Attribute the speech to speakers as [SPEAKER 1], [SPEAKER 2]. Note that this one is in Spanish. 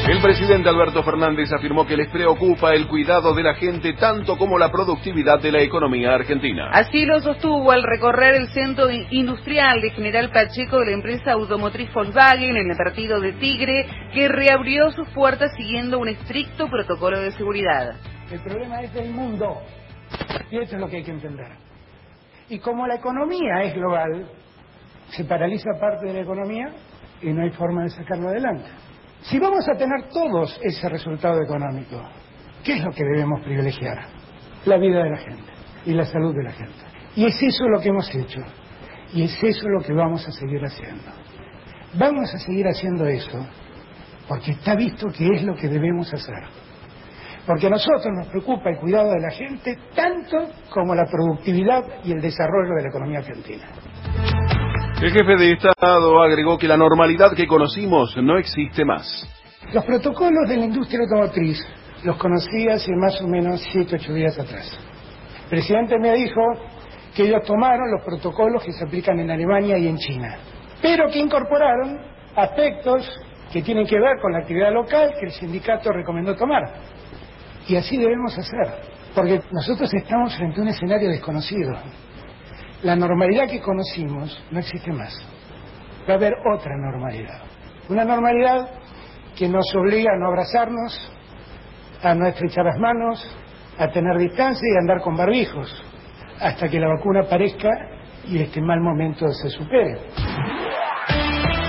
[SPEAKER 1] El presidente Alberto Fernández afirmó que les preocupa el cuidado de la gente tanto como la productividad de la economía argentina.
[SPEAKER 2] Así lo sostuvo al recorrer el centro industrial de General Pacheco de la empresa automotriz Volkswagen en el partido de Tigre, que reabrió sus puertas siguiendo un estricto protocolo de seguridad.
[SPEAKER 3] El problema es del mundo, y eso es lo que hay que entender. Y como la economía es global, se paraliza parte de la economía y no hay forma de sacarlo adelante. Si vamos a tener todos ese resultado económico, ¿qué es lo que debemos privilegiar? La vida de la gente y la salud de la gente. Y es eso lo que hemos hecho. Y es eso lo que vamos a seguir haciendo. Vamos a seguir haciendo eso porque está visto que es lo que debemos hacer. Porque a nosotros nos preocupa el cuidado de la gente tanto como la productividad y el desarrollo de la economía argentina.
[SPEAKER 1] El jefe de Estado agregó que la normalidad que conocimos no existe más.
[SPEAKER 3] Los protocolos de la industria automotriz los conocí hace más o menos 7 o 8 días atrás. El presidente me dijo que ellos tomaron los protocolos que se aplican en Alemania y en China, pero que incorporaron aspectos que tienen que ver con la actividad local que el sindicato recomendó tomar. Y así debemos hacer, porque nosotros estamos frente a un escenario desconocido. La normalidad que conocimos no existe más. Va a haber otra normalidad. Una normalidad que nos obliga a no abrazarnos, a no estrechar las manos, a tener distancia y a andar con barbijos, hasta que la vacuna aparezca y este mal momento se supere.